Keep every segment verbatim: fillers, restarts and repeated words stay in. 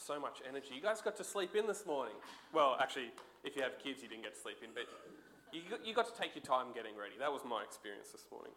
So much energy. You guys got to sleep in this morning. Well, actually, if you have kids, you didn't get to sleep in, but you got, you got to take your time getting ready. That was my experience this morning.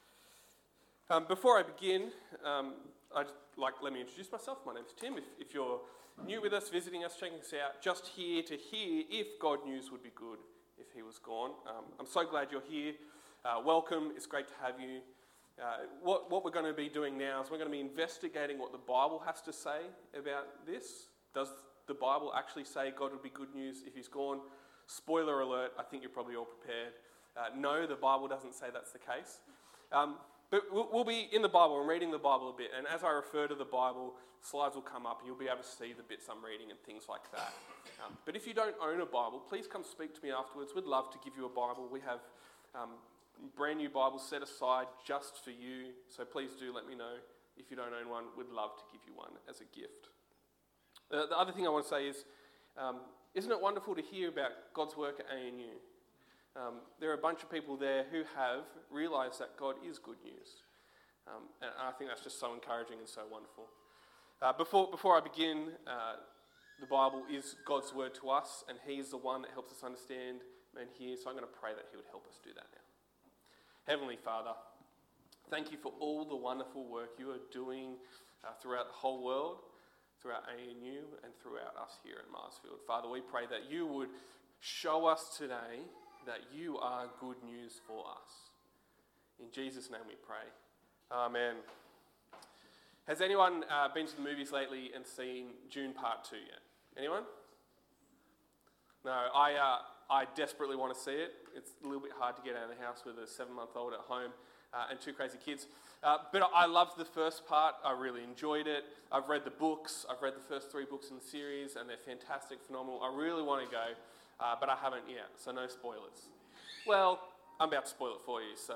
Um, before I begin, um, I'd like let me introduce myself. My name's Tim. If, if you're new with us, visiting us, checking us out, just here to hear if God news would be good if he was gone. Um, I'm so glad you're here. Uh, welcome. It's great to have you. Uh, what, what we're going to be doing now is we're going to be investigating what the Bible has to say about this. Does the Bible actually say God would be good news if he's gone? Spoiler alert, I think you're probably all prepared. Uh, no, the Bible doesn't say that's the case. Um, but we'll, we'll be in the Bible and reading the Bible a bit, and as I refer to the Bible, slides will come up and you'll be able to see the bits I'm reading and things like that. Um, but if you don't own a Bible, please come speak to me afterwards. We'd love to give you a Bible. We have um, brand new Bibles set aside just for you, so please do let me know. If you don't own one, we'd love to give you one as a gift. Uh, the other thing I want to say is, um, isn't it wonderful to hear about God's work at A N U? Um, there are a bunch of people there who have realised that God is good news. Um, and I think that's just so encouraging and so wonderful. Uh, before, before I begin, uh, the Bible is God's word to us, and he's the one that helps us understand and hear, so I'm going to pray that he would help us do that now. Heavenly Father, thank you for all the wonderful work you are doing uh, throughout the whole world, throughout A N U and throughout us here at Marsfield. Father, we pray that you would show us today that you are good news for us. In Jesus' name we pray. Amen. Has anyone uh, been to the movies lately and seen Dune Part two yet? Anyone? No, I uh, I desperately want to see it. It's a little bit hard to get out of the house with a seven-month-old at home uh, and two crazy kids. Uh, but I loved the first part. I really enjoyed it. I've read the books. I've read the first three books in the series, and they're fantastic, phenomenal. I really want to go, uh, but I haven't yet, so no spoilers. Well, I'm about to spoil it for you, so...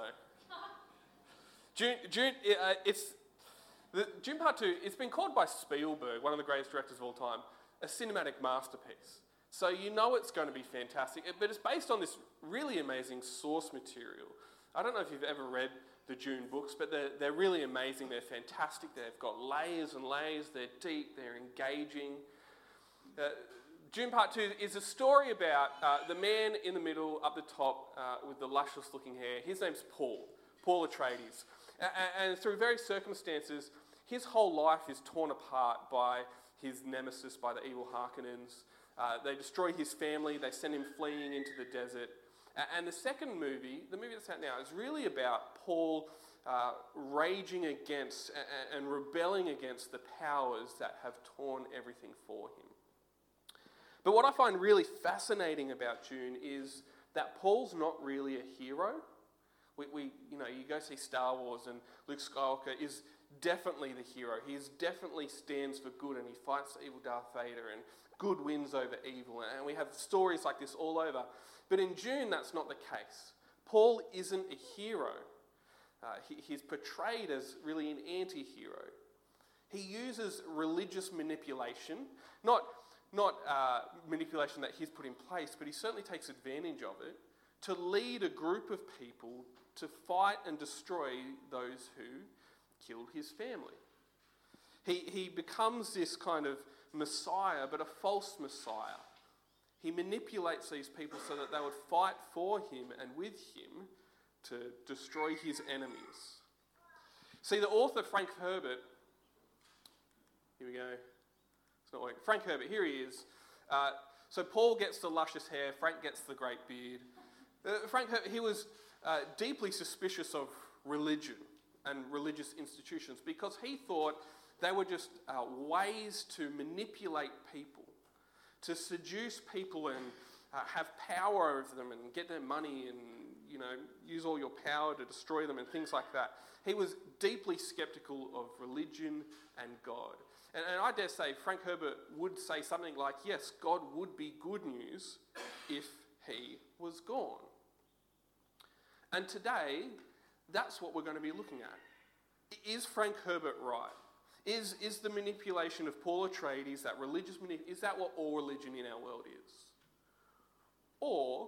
Dune, Dune, uh, it's... The, Dune Part two, it's been called by Spielberg, one of the greatest directors of all time, a cinematic masterpiece. So you know it's going to be fantastic, but it's based on this really amazing source material. I don't know if you've ever read the Dune books, but they're, they're really amazing. They're fantastic. They've got layers and layers. They're deep. They're engaging. Uh, Dune Part two is a story about uh, the man in the middle, up the top, uh, with the luscious-looking hair. His name's Paul, Paul Atreides. And, and through various circumstances, his whole life is torn apart by his nemesis, by the evil Harkonnens. Uh, they destroy his family. They send him fleeing into the desert. And the second movie, the movie that's out now, is really about Paul uh, raging against and, and rebelling against the powers that have torn everything for him. But what I find really fascinating about Dune is that Paul's not really a hero. We, we, you know, you go see Star Wars, and Luke Skywalker is definitely the hero. He definitely stands for good, and he fights the evil Darth Vader, and good wins over evil. And we have stories like this all over. But in Dune, that's not the case. Paul isn't a hero. Uh, he, he's portrayed as really an anti-hero. He uses religious manipulation, not, not uh, manipulation that he's put in place, but he certainly takes advantage of it to lead a group of people to fight and destroy those who killed his family. He, he becomes this kind of Messiah, but a false Messiah. He manipulates these people so that they would fight for him and with him to destroy his enemies. See, the author, Frank Herbert, here we go, it's not working. Frank Herbert, here he is. Uh, so Paul gets the luscious hair, Frank gets the great beard. Uh, Frank Herbert, he was uh, deeply suspicious of religion and religious institutions because he thought they were just uh, ways to manipulate people, to seduce people and uh, have power over them and get their money and, you know, use all your power to destroy them and things like that. He was deeply skeptical of religion and God. And, and I dare say Frank Herbert would say something like, yes, God would be good news if he was gone. And today, that's what we're going to be looking at. Is Frank Herbert right? Is, is the manipulation of Paul Atreides, that religious manipulation, is that what all religion in our world is? Or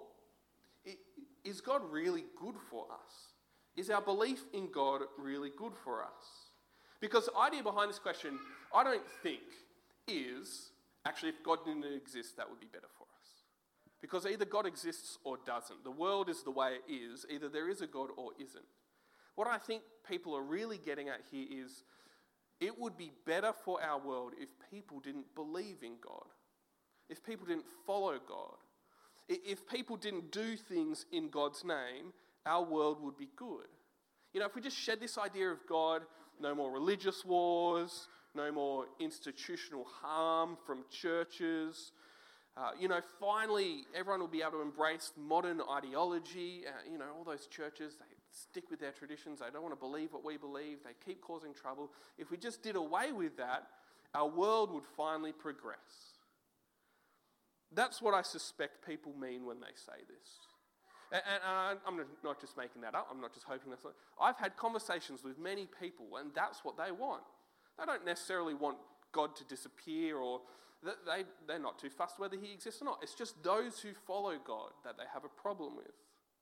is God really good for us? Is our belief in God really good for us? Because the idea behind this question, I don't think, is, actually, if God didn't exist, that would be better for us. Because either God exists or doesn't. The world is the way it is. Either there is a God or isn't. What I think people are really getting at here is it would be better for our world if people didn't believe in God. If people didn't follow God. If people didn't do things in God's name, our world would be good. You know, if we just shed this idea of God, no more religious wars, no more institutional harm from churches. Uh, you know, finally, everyone will be able to embrace modern ideology. Uh, you know, all those churches, they stick with their traditions. They don't want to believe what we believe. They keep causing trouble. If we just did away with that, our world would finally progress. That's what I suspect people mean when they say this. And, and I'm not just making that up. I'm not just hoping that's not. I've had conversations with many people, and that's what they want. They don't necessarily want God to disappear, or they, they're not too fussed whether he exists or not. It's just those who follow God that they have a problem with.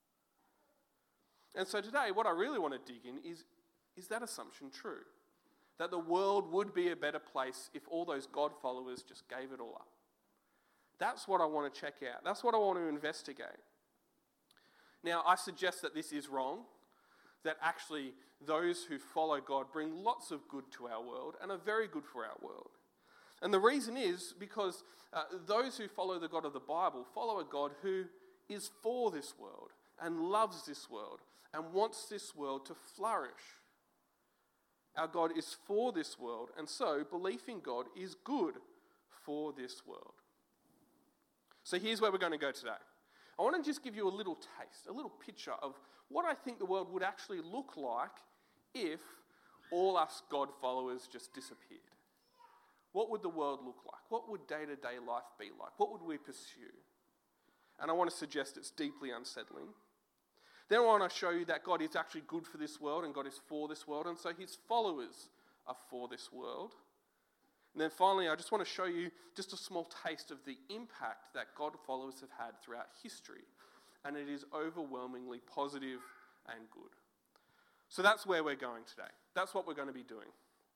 And so today, what I really want to dig in is, is that assumption true? That the world would be a better place if all those God followers just gave it all up? That's what I want to check out. That's what I want to investigate. Now, I suggest that this is wrong, that actually those who follow God bring lots of good to our world and are very good for our world. And the reason is because uh, those who follow the God of the Bible follow a God who is for this world and loves this world and wants this world to flourish. Our God is for this world, and so belief in God is good for this world. So here's where we're going to go today. I want to just give you a little taste, a little picture of what I think the world would actually look like if all us God followers just disappeared. What would the world look like? What would day-to-day life be like? What would we pursue? And I want to suggest it's deeply unsettling. Then I want to show you that God is actually good for this world and God is for this world, and so his followers are for this world. And then finally, I just want to show you just a small taste of the impact that God followers have had throughout history. And it is overwhelmingly positive and good. So that's where we're going today. That's what we're going to be doing.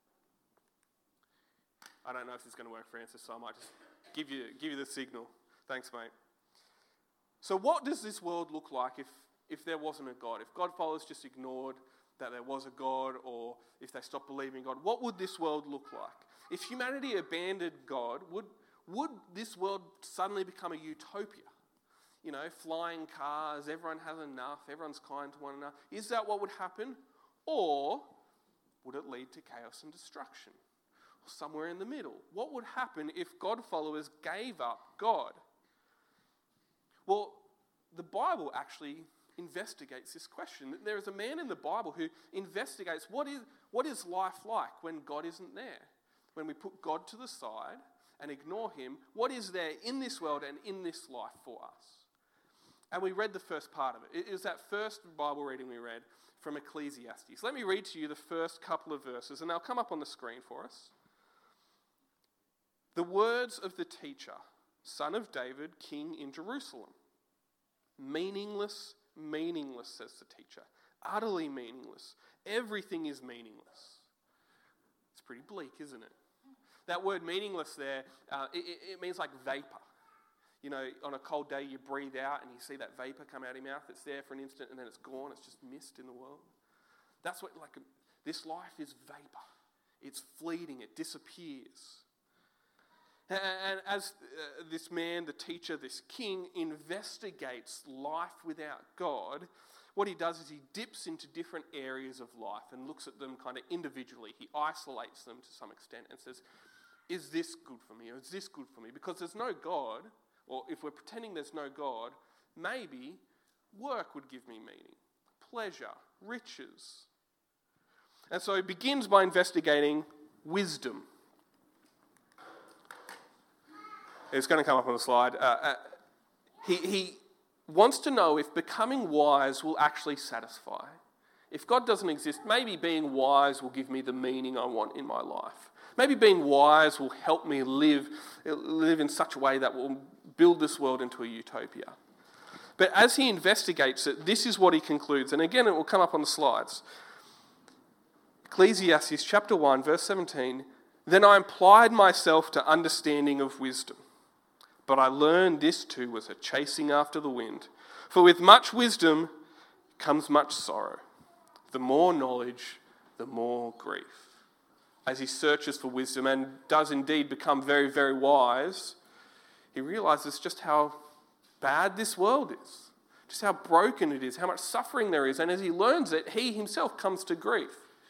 I don't know if this is going to work for answers, so I might just give you, give you the signal. Thanks, mate. So what does this world look like if, if there wasn't a God? If God followers just ignored that there was a God, or if they stopped believing in God, what would this world look like? If humanity abandoned God, would, would this world suddenly become a utopia? You know, flying cars, everyone has enough, everyone's kind to one another. Is that what would happen? Or would it lead to chaos and destruction? Or somewhere in the middle? What would happen if God followers gave up God? Well, the Bible actually investigates this question. There is a man in the Bible who investigates what is, what is life like when God isn't there? When we put God to the side and ignore him, what is there in this world and in this life for us? And we read the first part of it. It is that first Bible reading we read from Ecclesiastes. Let me read to you the first couple of verses, and they'll come up on the screen for us. The words of the teacher, son of David, king in Jerusalem. Meaningless, meaningless, says the teacher. Utterly meaningless. Everything is meaningless. It's pretty bleak, isn't it? That word meaningless there, uh, it, it means like vapor. You know, on a cold day you breathe out and you see that vapor come out of your mouth. It's there for an instant and then it's gone. It's just mist in the world. That's what, like, this life is vapor. It's fleeting. It disappears. And, and as uh, this man, the teacher, this king, investigates life without God, what he does is he dips into different areas of life and looks at them kind of individually. He isolates them to some extent and says, is this good for me or is this good for me? Because there's no God, or if we're pretending there's no God, maybe work would give me meaning, pleasure, riches. And so he begins by investigating wisdom. It's going to come up on the slide. Uh, uh, he, he wants to know if becoming wise will actually satisfy. If God doesn't exist, maybe being wise will give me the meaning I want in my life. Maybe being wise will help me live, live in such a way that will build this world into a utopia. But as he investigates it, this is what he concludes. And again, it will come up on the slides. Ecclesiastes chapter one, verse seventeen, Then I applied myself to understanding of wisdom. But I learned this too was a chasing after the wind. For with much wisdom comes much sorrow. The more knowledge, the more grief. As he searches for wisdom and does indeed become very, very wise, he realizes just how bad this world is, just how broken it is, how much suffering there is. And as he learns it, he himself comes to grief.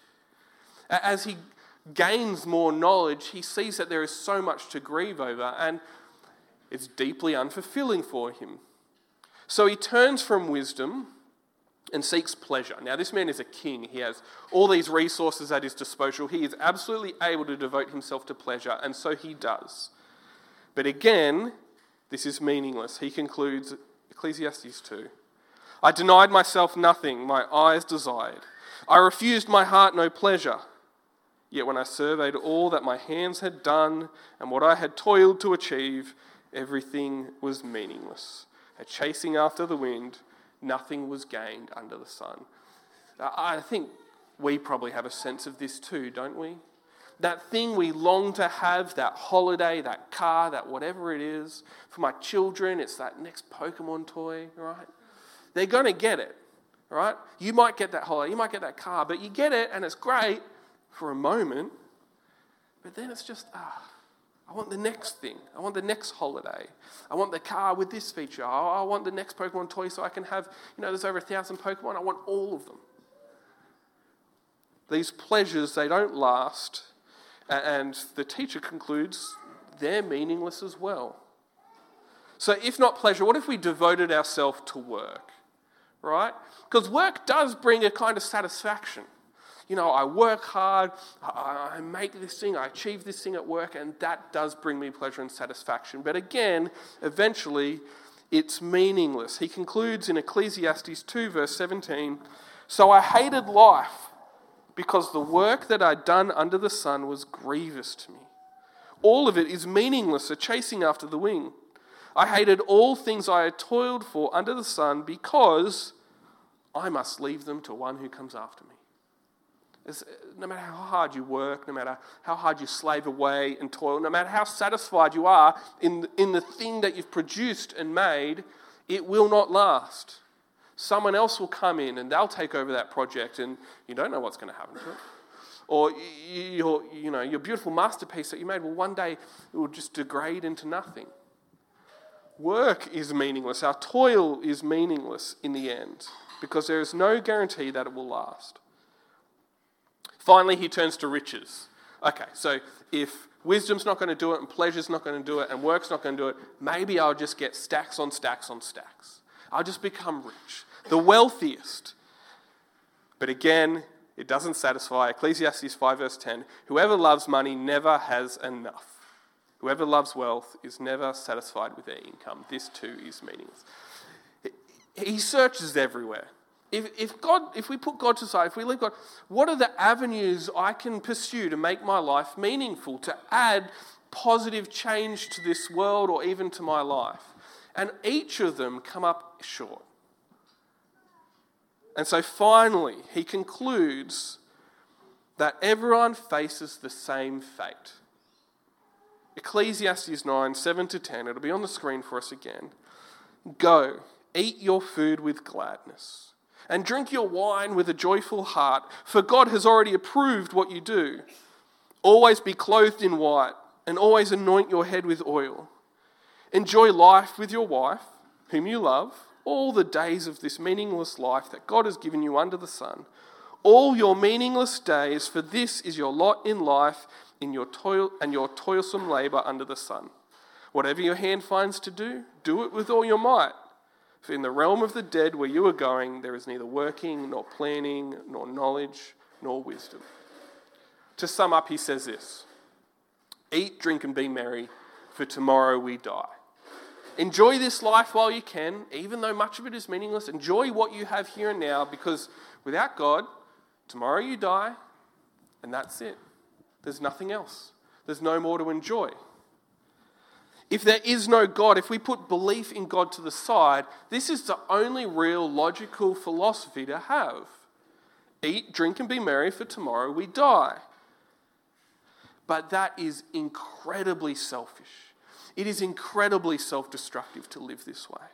As he gains more knowledge, he sees that there is so much to grieve over, and it's deeply unfulfilling for him. So he turns from wisdom and seeks pleasure. Now, this man is a king. He has all these resources at his disposal. He is absolutely able to devote himself to pleasure, and so he does. But again, this is meaningless. He concludes, Ecclesiastes two, I denied myself nothing my eyes desired. I refused my heart no pleasure. Yet when I surveyed all that my hands had done and what I had toiled to achieve, everything was meaningless. A chasing after the wind, nothing was gained under the sun. I think we probably have a sense of this too, don't we? That thing we long to have, that holiday, that car, that whatever it is. For my children, it's that next Pokemon toy, right? They're going to get it, right? You might get that holiday, you might get that car, but you get it and it's great for a moment, but then it's just, ah, I want the next thing. I want the next holiday. I want the car with this feature. I want the next Pokemon toy so I can have, you know, there's over a thousand Pokemon. I want all of them. These pleasures, they don't last, and the teacher concludes they're meaningless as well. So if not pleasure, what if we devoted ourselves to work, right? Because work does bring a kind of satisfaction. You know, I work hard, I make this thing, I achieve this thing at work, and that does bring me pleasure and satisfaction. But again, eventually, it's meaningless. He concludes in Ecclesiastes two, verse seventeen, so I hated life because the work that I'd done under the sun was grievous to me. All of it is meaningless, a chasing after the wind. I hated all things I had toiled for under the sun because I must leave them to one who comes after me. It's, no matter how hard you work, no matter how hard you slave away and toil, no matter how satisfied you are in, in the thing that you've produced and made, it will not last. Someone else will come in and they'll take over that project and you don't know what's going to happen to it. Or your, you know, your beautiful masterpiece that you made, well, one day it will just degrade into nothing. Work is meaningless. Our toil is meaningless in the end because there is no guarantee that it will last. Finally, he turns to riches. Okay, so if wisdom's not going to do it and pleasure's not going to do it and work's not going to do it, maybe I'll just get stacks on stacks on stacks. I'll just become rich, the wealthiest. But again, it doesn't satisfy. Ecclesiastes five verse ten, whoever loves money never has enough. Whoever loves wealth is never satisfied with their income. This too is meaningless. He searches everywhere. If, if God, if we put God to the side, if we leave God, what are the avenues I can pursue to make my life meaningful, to add positive change to this world or even to my life? And each of them come up short. And so finally, he concludes that everyone faces the same fate. Ecclesiastes nine, seven to ten, it'll be on the screen for us again. Go, eat your food with gladness, and drink your wine with a joyful heart, for God has already approved what you do. Always be clothed in white, and always anoint your head with oil. Enjoy life with your wife, whom you love, all the days of this meaningless life that God has given you under the sun. All your meaningless days, for this is your lot in life, in your toil and your toilsome labour under the sun. Whatever your hand finds to do, do it with all your might. For in the realm of the dead where you are going, there is neither working, nor planning, nor knowledge, nor wisdom. To sum up, he says this: eat, drink, and be merry, for tomorrow we die. Enjoy this life while you can, even though much of it is meaningless. Enjoy what you have here and now, because without God, tomorrow you die, and that's it. There's nothing else. There's no more to enjoy. If there is no God, if we put belief in God to the side, this is the only real logical philosophy to have. Eat, drink, and be merry, for tomorrow we die. But that is incredibly selfish. It is incredibly self-destructive to live this way.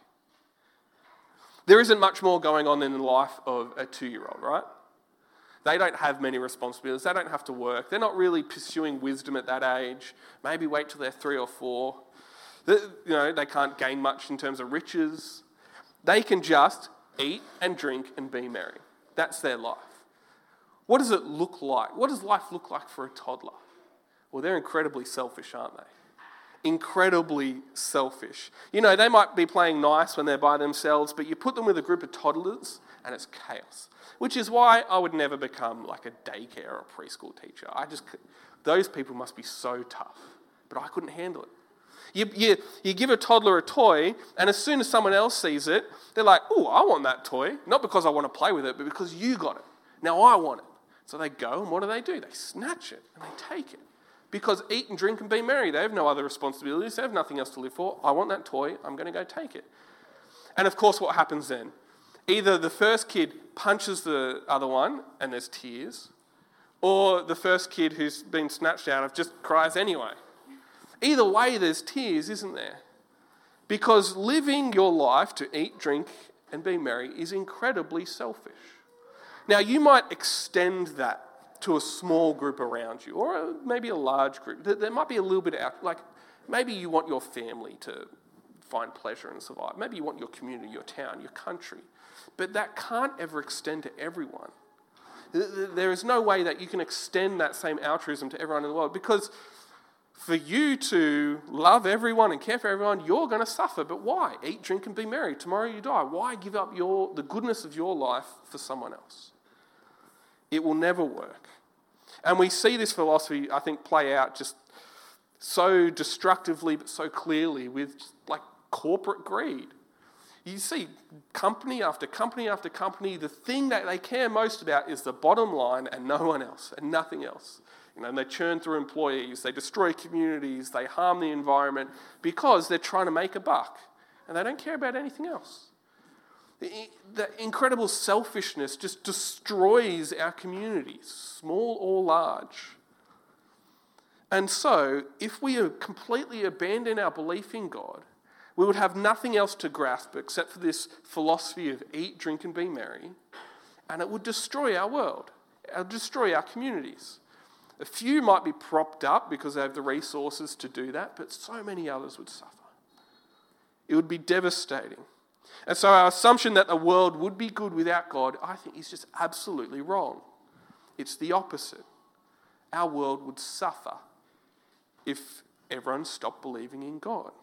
There isn't much more going on in the life of a two-year-old, right? They don't have many responsibilities. They don't have to work. They're not really pursuing wisdom at that age. Maybe wait till they're three or four. They, you know, they can't gain much in terms of riches. They can just eat and drink and be merry. That's their life. What does it look like? What does life look like for a toddler? Well, they're incredibly selfish, aren't they? Incredibly selfish. You know, they might be playing nice when they're by themselves, but you put them with a group of toddlers and it's chaos. Which is why I would never become like a daycare or a preschool teacher. I just, those people must be so tough, but I couldn't handle it. You, you, you give a toddler a toy, and as soon as someone else sees it, they're like, oh, I want that toy. Not because I want to play with it, but because you got it. Now I want it. So they go, and what do they do? They snatch it, and they take it. Because eat and drink and be merry. They have no other responsibilities. They have nothing else to live for. I want that toy. I'm going to go take it. And of course, what happens then? Either the first kid punches the other one, and there's tears, or the first kid who's been snatched out of just cries anyway. Either way, there's tears, isn't there? Because living your life to eat, drink, and be merry is incredibly selfish. Now, you might extend that to a small group around you, or maybe a large group. There might be a little bit out, like maybe you want your family to find pleasure and survive. Maybe you want your community, your town, your country. But that can't ever extend to everyone. There is no way that you can extend that same altruism to everyone in the world, because for you to love everyone and care for everyone, you're going to suffer. But why? Eat, drink, and be merry. Tomorrow you die. Why give up your the goodness of your life for someone else? It will never work. And we see this philosophy, I think, play out just so destructively but so clearly with like corporate greed. You see company after company after company, the thing that they care most about is the bottom line and no one else and nothing else. You know, and they churn through employees, they destroy communities, they harm the environment because they're trying to make a buck and they don't care about anything else. The, the incredible selfishness just destroys our communities, small or large. And so, if we completely abandon our belief in God, we would have nothing else to grasp except for this philosophy of eat, drink, and be merry, and it would destroy our world, it would destroy our communities. A few might be propped up because they have the resources to do that, but so many others would suffer. It would be devastating. And so our assumption that the world would be good without God, I think, is just absolutely wrong. It's the opposite. Our world would suffer if everyone stopped believing in God.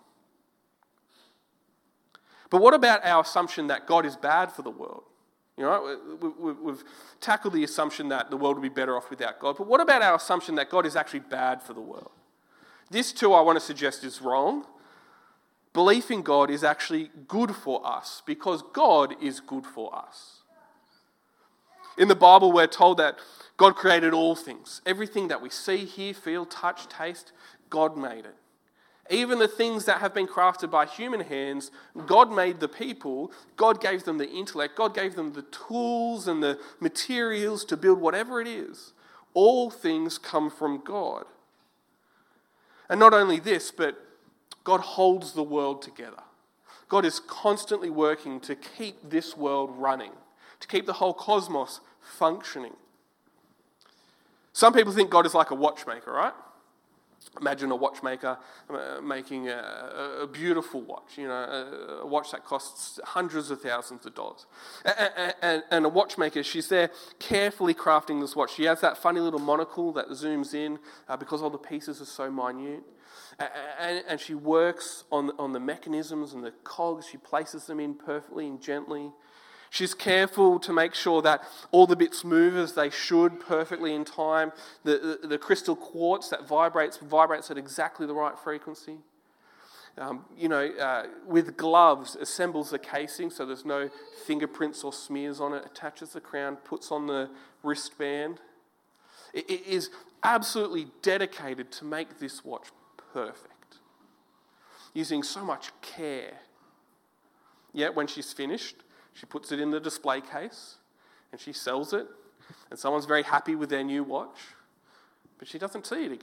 But what about our assumption that God is bad for the world? You know, we've tackled the assumption that the world would be better off without God. But what about our assumption that God is actually bad for the world? This too, I want to suggest, is wrong. Belief in God is actually good for us because God is good for us. In the Bible, we're told that God created all things. Everything that we see, hear, feel, touch, taste, God made it. Even the things that have been crafted by human hands, God made the people, God gave them the intellect, God gave them the tools and the materials to build whatever it is. All things come from God. And not only this, but God holds the world together. God is constantly working to keep this world running, to keep the whole cosmos functioning. Some people think God is like a watchmaker, right? Imagine a watchmaker making a, a beautiful watch, you know, a watch that costs hundreds of thousands of dollars. And, and, and a watchmaker, she's there carefully crafting this watch. She has that funny little monocle that zooms in uh, because all the pieces are so minute. And, and she works on, on the mechanisms and the cogs. She places them in perfectly and gently. She's careful to make sure that all the bits move as they should perfectly in time. The, the, the crystal quartz that vibrates, vibrates at exactly the right frequency. Um, you know, uh, with gloves, assembles the casing so there's no fingerprints or smears on it, attaches the crown, puts on the wristband. It, it is absolutely dedicated to make this watch perfect, using so much care. Yet when she's finished, she puts it in the display case and she sells it, and someone's very happy with their new watch, but she doesn't see it again.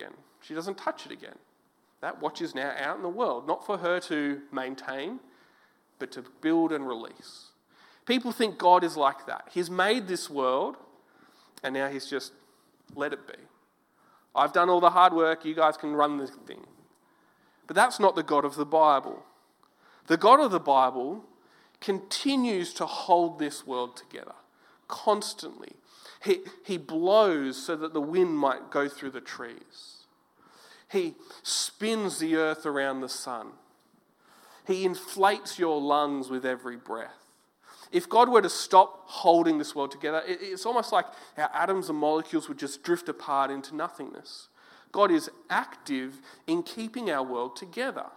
She doesn't touch it again. That watch is now out in the world, not for her to maintain, but to build and release. People think God is like that. He's made this world, and now he's just let it be. I've done all the hard work, you guys can run this thing. But that's not the God of the Bible. The God of the Bible continues to hold this world together, constantly. He, he blows so that the wind might go through the trees. He spins the earth around the sun. He inflates your lungs with every breath. If God were to stop holding this world together, it, it's almost like our atoms and molecules would just drift apart into nothingness. God is active in keeping our world together.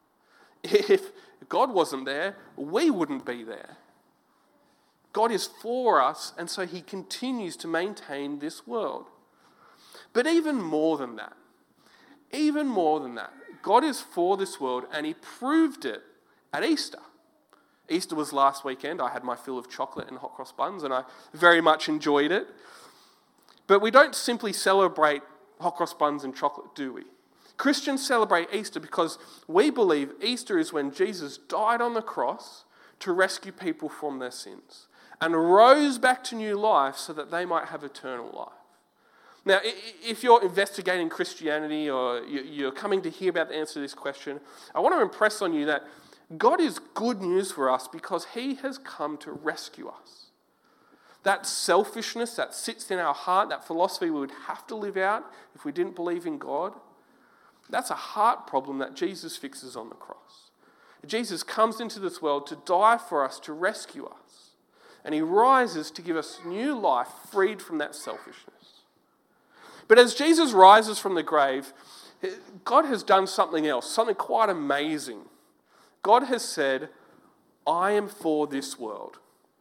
If God wasn't there, we wouldn't be there. God is for us, and so he continues to maintain this world. But even more than that, even more than that, God is for this world, and he proved it at Easter. Easter was last weekend. I had my fill of chocolate and hot cross buns, and I very much enjoyed it. But we don't simply celebrate hot cross buns and chocolate, do we? Christians celebrate Easter because we believe Easter is when Jesus died on the cross to rescue people from their sins and rose back to new life so that they might have eternal life. Now, if you're investigating Christianity or you're coming to hear about the answer to this question, I want to impress on you that God is good news for us because he has come to rescue us. That selfishness that sits in our heart, that philosophy we would have to live out if we didn't believe in God, that's a heart problem that Jesus fixes on the cross. Jesus comes into this world to die for us, to rescue us. And he rises to give us new life freed from that selfishness. But as Jesus rises from the grave, God has done something else, something quite amazing. God has said, I am for this world.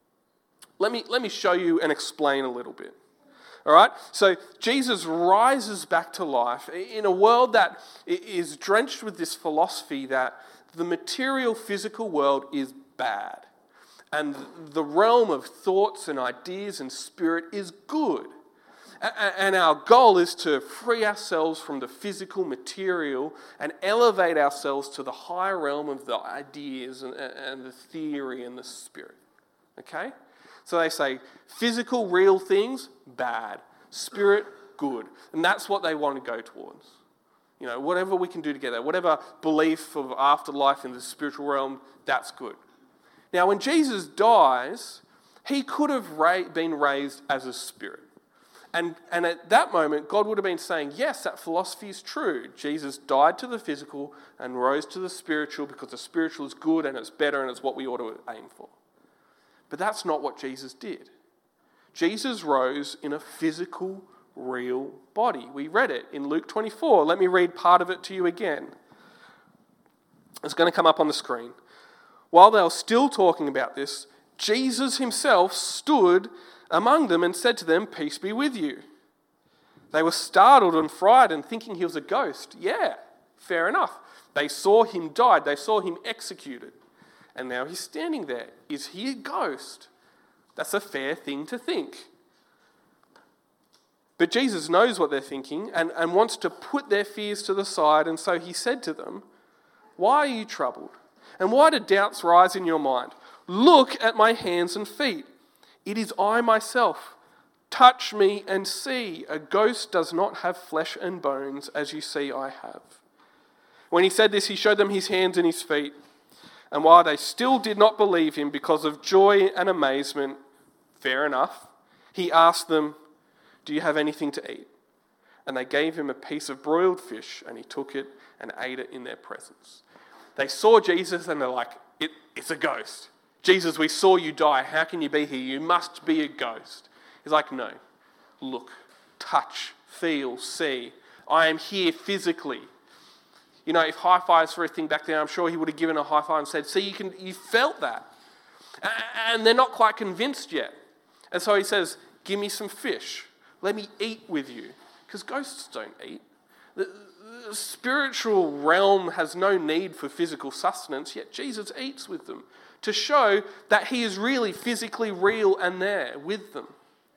Let me, let me show you and explain a little bit. All right? So Jesus rises back to life in a world that is drenched with this philosophy that the material, physical world is bad. And the realm of thoughts and ideas and spirit is good. And our goal is to free ourselves from the physical material and elevate ourselves to the higher realm of the ideas and, and the theory and the spirit. Okay? So they say physical, real things, bad. Spirit, good. And that's what they want to go towards. You know, whatever we can do together, whatever belief of afterlife in the spiritual realm, that's good. Now, when Jesus dies, he could have ra- been raised as a spirit. And, and at that moment, God would have been saying, yes, that philosophy is true. Jesus died to the physical and rose to the spiritual because the spiritual is good and it's better and it's what we ought to aim for. But that's not what Jesus did. Jesus rose in a physical, real body. We read it in Luke twenty-four. Let me read part of it to you again. It's going to come up on the screen. While they were still talking about this, Jesus himself stood among them and said to them, peace be with you. They were startled and frightened, thinking he was a ghost. Yeah, fair enough. They saw him died. They saw him executed. And now he's standing there. Is he a ghost? That's a fair thing to think. But Jesus knows what they're thinking and, and wants to put their fears to the side. And so he said to them, why are you troubled? And why do doubts rise in your mind? Look at my hands and feet. It is I myself. Touch me and see. A ghost does not have flesh and bones, as you see I have. When he said this, he showed them his hands and his feet. And while they still did not believe him because of joy and amazement, fair enough, he asked them, do you have anything to eat? And they gave him a piece of broiled fish, and he took it and ate it in their presence. They saw Jesus and they're like, it, it's a ghost. Jesus, we saw you die. How can you be here? You must be a ghost. He's like, no. Look, touch, feel, see. I am here physically. You know, if high fives were a thing back then, I'm sure he would have given a high five and said, see, you can, you felt that. And they're not quite convinced yet. And so he says, give me some fish. Let me eat with you. Because ghosts don't eat. The, the spiritual realm has no need for physical sustenance, yet Jesus eats with them to show that he is really physically real and there with them.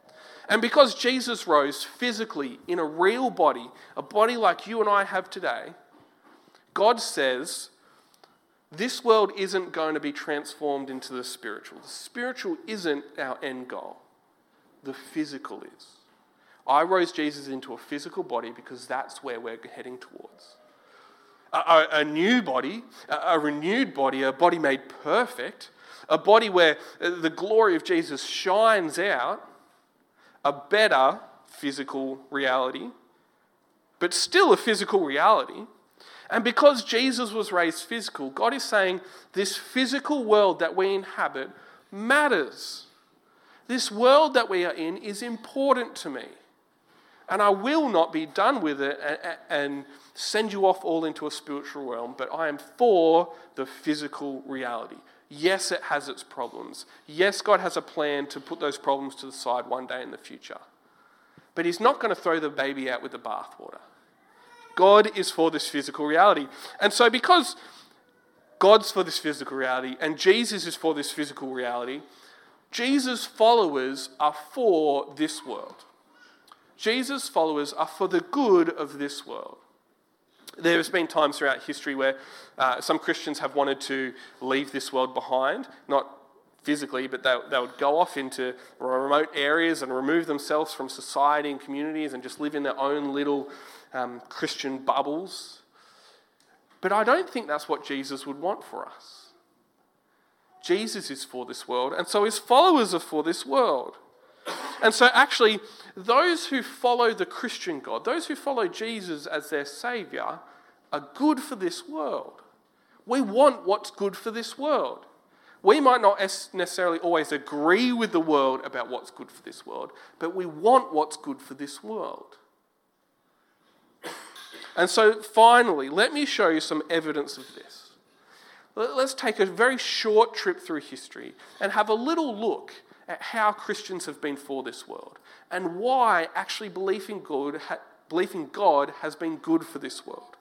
And because Jesus rose physically in a real body, a body like you and I have today, God says this world isn't going to be transformed into the spiritual. The spiritual isn't our end goal. The physical is. I rose Jesus into a physical body because that's where we're heading towards. A, a, a new body, a, a renewed body, a body made perfect, a body where the glory of Jesus shines out, a better physical reality, but still a physical reality. And because Jesus was raised physical, God is saying this physical world that we inhabit matters. This world that we are in is important to me. And I will not be done with it and, and send you off all into a spiritual realm, but I am for the physical reality. Yes, it has its problems. Yes, God has a plan to put those problems to the side one day in the future. But he's not going to throw the baby out with the bathwater. God is for this physical reality. And so because God's for this physical reality and Jesus is for this physical reality, Jesus' followers are for this world. Jesus' followers are for the good of this world. There has been times throughout history where uh, some Christians have wanted to leave this world behind, not physically, but they, they would go off into remote areas and remove themselves from society and communities and just live in their own little um, Christian bubbles. But I don't think that's what Jesus would want for us. Jesus is for this world, and so his followers are for this world. And so actually, those who follow the Christian God, those who follow Jesus as their saviour, are good for this world. We want what's good for this world. We might not necessarily always agree with the world about what's good for this world, but we want what's good for this world. And so finally, let me show you some evidence of this. Let's take a very short trip through history and have a little look at how Christians have been for this world and why actually belief in God, belief in God has been good for this world.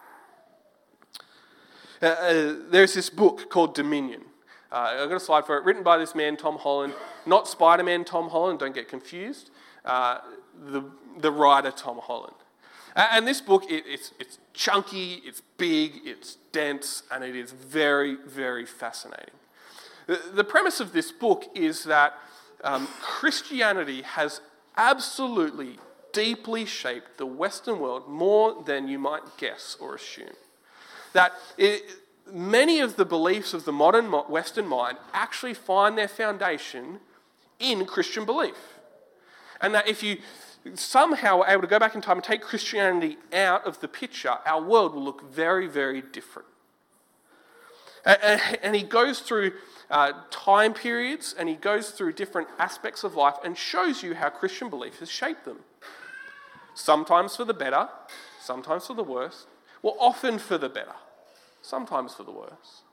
Uh, uh, there's this book called Dominion. Uh, I've got a slide for it, written by this man, Tom Holland. Not Spider-Man Tom Holland, don't get confused. Uh, the, the writer, Tom Holland. Uh, and this book, it, it's, it's chunky, it's big, it's dense, and it is very, very fascinating. The, the premise of this book is that um, Christianity has absolutely deeply shaped the Western world more than you might guess or assume. That it, many of the beliefs of the modern Western mind actually find their foundation in Christian belief. And that if you somehow are able to go back in time and take Christianity out of the picture, our world will look very, very different. And, and he goes through uh, time periods and he goes through different aspects of life and shows you how Christian belief has shaped them. Sometimes for the better, sometimes for the worse. Well, often for the better, sometimes for the worse.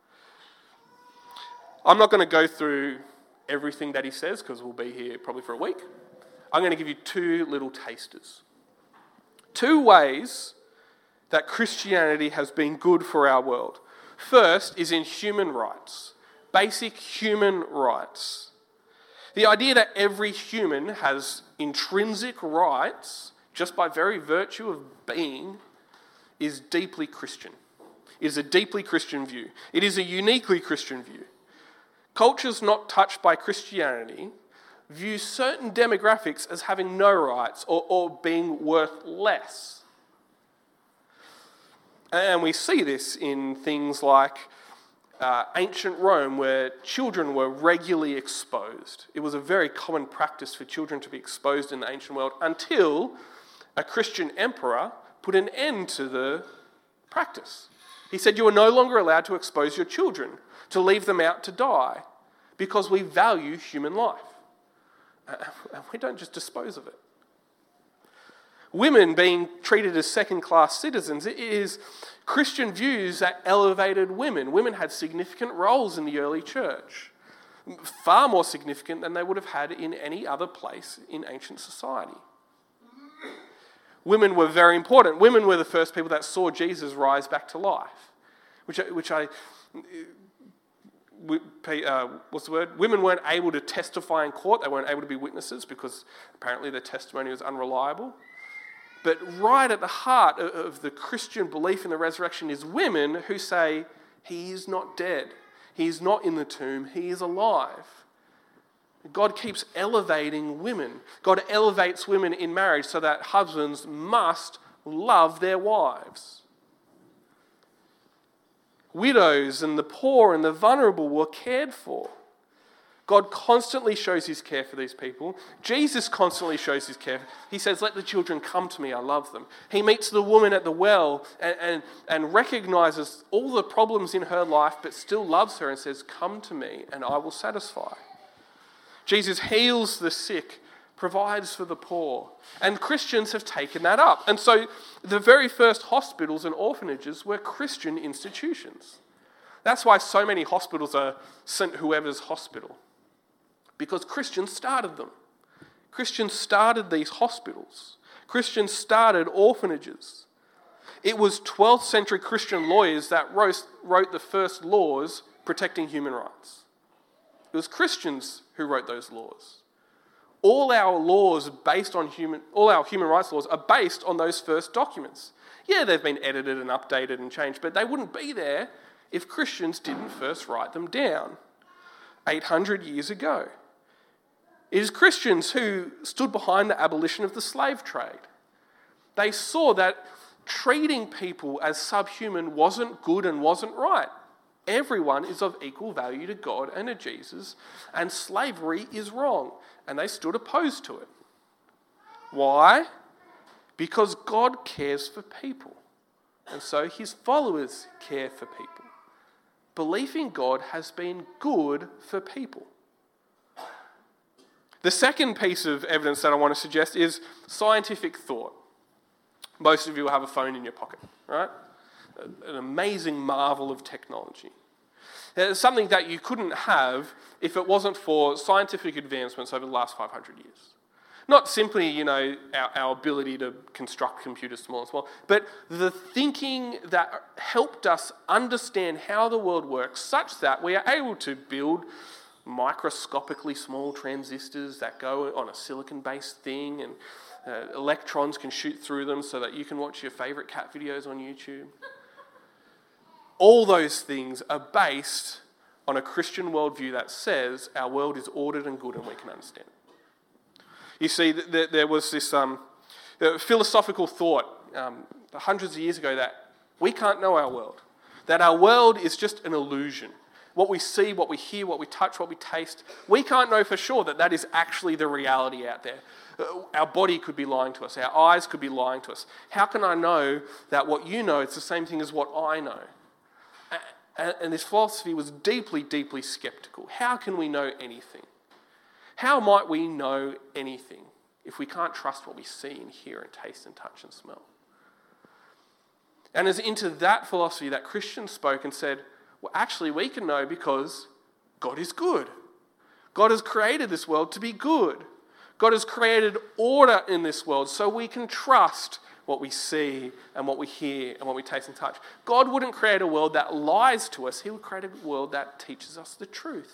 I'm not going to go through everything that he says because we'll be here probably for a week. I'm going to give you two little tasters. Two ways that Christianity has been good for our world. First is in human rights, basic human rights. The idea that every human has intrinsic rights just by very virtue of being is deeply Christian. It is a deeply Christian view. It is a uniquely Christian view. Cultures not touched by Christianity view certain demographics as having no rights or, or being worth less. And we see this in things like uh, ancient Rome, where children were regularly exposed. It was a very common practice for children to be exposed in the ancient world until a Christian emperor put an end to the practice. He said you are no longer allowed to expose your children, to leave them out to die, because we value human life. And we don't just dispose of it. Women being treated as second-class citizens, it is Christian views that elevated women. Women had significant roles in the early church, far more significant than they would have had in any other place in ancient society. Women were very important. Women were the first people that saw Jesus rise back to life, which, which I uh, what's the word? Women weren't able to testify in court. They weren't able to be witnesses because apparently their testimony was unreliable. But right at the heart of the Christian belief in the resurrection is women who say, he is not dead. He is not in the tomb. He is alive. God keeps elevating women. God elevates women in marriage so that husbands must love their wives. Widows and the poor and the vulnerable were cared for. God constantly shows his care for these people. Jesus constantly shows his care. He says, let the children come to me, I love them. He meets the woman at the well and, and, and recognizes all the problems in her life, but still loves her and says, come to me and I will satisfy. Jesus heals the sick, provides for the poor. And Christians have taken that up. And so the very first hospitals and orphanages were Christian institutions. That's why so many hospitals are Saint Whoever's Hospital. Because Christians started them. Christians started these hospitals. Christians started orphanages. It was twelfth century Christian lawyers that wrote, wrote the first laws protecting human rights. It was Christians who wrote those laws. All our laws based on human, all our human rights laws are based on those first documents. Yeah, they've been edited and updated and changed, but they wouldn't be there if Christians didn't first write them down eight hundred years ago. It is Christians who stood behind the abolition of the slave trade. They saw that treating people as subhuman wasn't good and wasn't right. Everyone is of equal value to God and to Jesus, and slavery is wrong, and they stood opposed to it. Why? Because God cares for people, and so his followers care for people. Belief in God has been good for people. The second piece of evidence that I want to suggest is scientific thought. Most of you will have a phone in your pocket, right? An amazing marvel of technology. It's something that you couldn't have if it wasn't for scientific advancements over the last five hundred years. Not simply, you know, our, our ability to construct computers small and small, but the thinking that helped us understand how the world works such that we are able to build microscopically small transistors that go on a silicon-based thing, and uh, electrons can shoot through them so that you can watch your favourite cat videos on YouTube. All those things are based on a Christian worldview that says our world is ordered and good and we can understand it. You see, th- th- there was this um, philosophical thought um, hundreds of years ago that we can't know our world, that our world is just an illusion. What we see, what we hear, what we touch, what we taste, we can't know for sure that that is actually the reality out there. Our body could be lying to us. Our eyes could be lying to us. How can I know that what you know is the same thing as what I know? And this philosophy was deeply, deeply skeptical. How can we know anything? How might we know anything if we can't trust what we see and hear and taste and touch and smell? And it's into that philosophy that Christians spoke and said, well, actually, we can know because God is good. God has created this world to be good. God has created order in this world so we can trust what we see and what we hear and what we taste and touch. God wouldn't create a world that lies to us. He would create a world that teaches us the truth.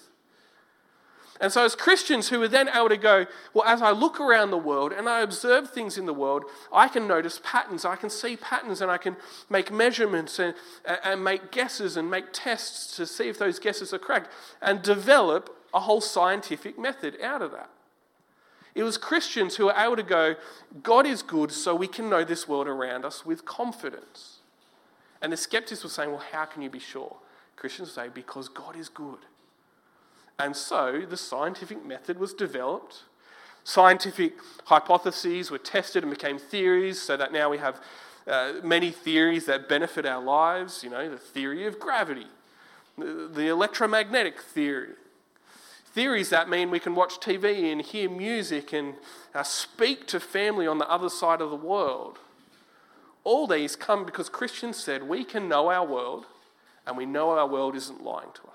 And so as Christians who are then able to go, well, as I look around the world and I observe things in the world, I can notice patterns, I can see patterns, and I can make measurements and, and make guesses and make tests to see if those guesses are correct and develop a whole scientific method out of that. It was Christians who were able to go, God is good, so we can know this world around us with confidence. And the skeptics were saying, well, how can you be sure? Christians say, because God is good. And so the scientific method was developed. Scientific hypotheses were tested and became theories, so that now we have uh, many theories that benefit our lives. You know, the theory of gravity, the, the electromagnetic theory. Theories that mean we can watch T V and hear music and uh, speak to family on the other side of the world. All these come because Christians said we can know our world, and we know our world isn't lying to us.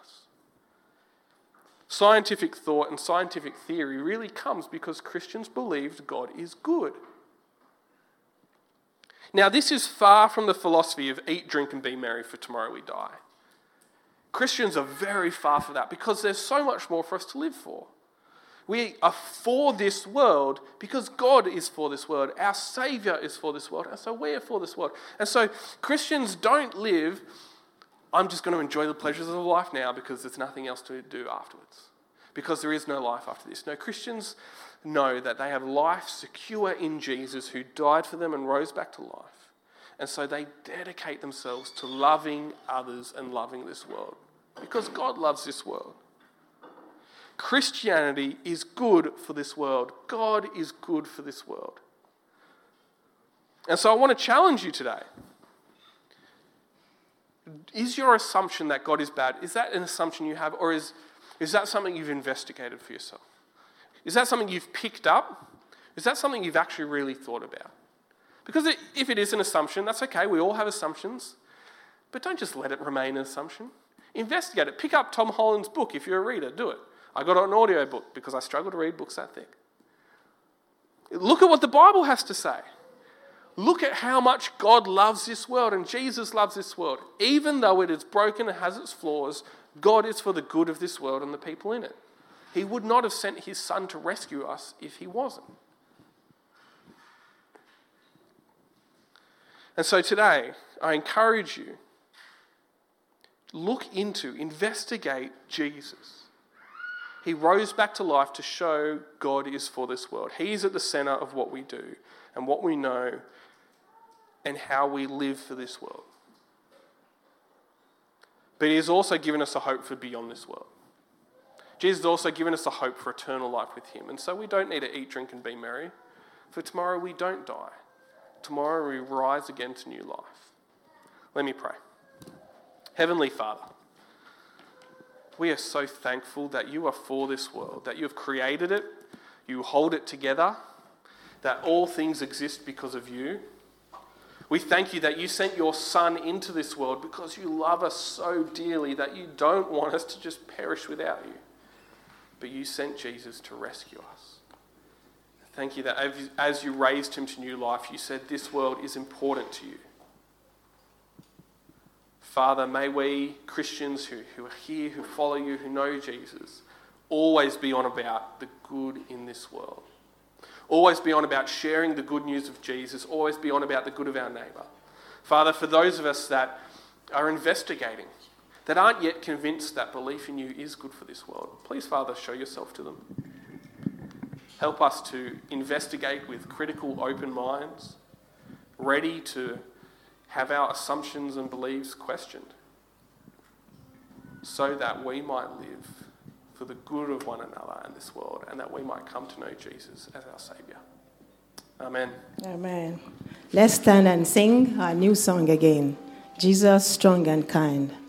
Scientific thought and scientific theory really comes because Christians believed God is good. Now, this is far from the philosophy of eat, drink, and be merry, for tomorrow we die. Christians are very far from that because there's so much more for us to live for. We are for this world because God is for this world. Our Saviour is for this world, and so we are for this world. And so Christians don't live, I'm just going to enjoy the pleasures of life now because there's nothing else to do afterwards. Because there is no life after this. No, Christians know that they have life secure in Jesus who died for them and rose back to life. And so they dedicate themselves to loving others and loving this world because God loves this world. Christianity is good for this world. God is good for this world. And so I want to challenge you today. Is your assumption that God is bad, is that an assumption you have, or is, is that something you've investigated for yourself? Is that something you've picked up? Is that something you've actually really thought about? Because it, if it is an assumption, that's okay. We all have assumptions. But don't just let it remain an assumption. Investigate it. Pick up Tom Holland's book if you're a reader. Do it. I got an audio book because I struggle to read books that thick. Look at what the Bible has to say. Look at how much God loves this world and Jesus loves this world. Even though it is broken and has its flaws, God is for the good of this world and the people in it. He would not have sent his son to rescue us if he wasn't. And so today, I encourage you, look into, investigate Jesus. He rose back to life to show God is for this world. He's at the centre of what we do and what we know and how we live for this world. But he has also given us a hope for beyond this world. Jesus has also given us a hope for eternal life with him. And so we don't need to eat, drink and be merry. For tomorrow we don't die. Tomorrow we rise again to new life. Let me pray. Heavenly Father, we are so thankful that you are for this world, that you have created it, you hold it together, that all things exist because of you. We thank you that you sent your Son into this world because you love us so dearly that you don't want us to just perish without you. But you sent Jesus to rescue us. Thank you that as you raised him to new life, you said this world is important to you. Father, may we, Christians who, who are here, who follow you, who know Jesus, always be on about the good in this world. Always be on about sharing the good news of Jesus. Always be on about the good of our neighbour. Father, for those of us that are investigating, that aren't yet convinced that belief in you is good for this world, please, Father, show yourself to them. Help us to investigate with critical, open minds, ready to have our assumptions and beliefs questioned, so that we might live for the good of one another in this world, and that we might come to know Jesus as our Saviour. Amen. Amen. Let's stand and sing our new song again, Jesus, Strong and Kind.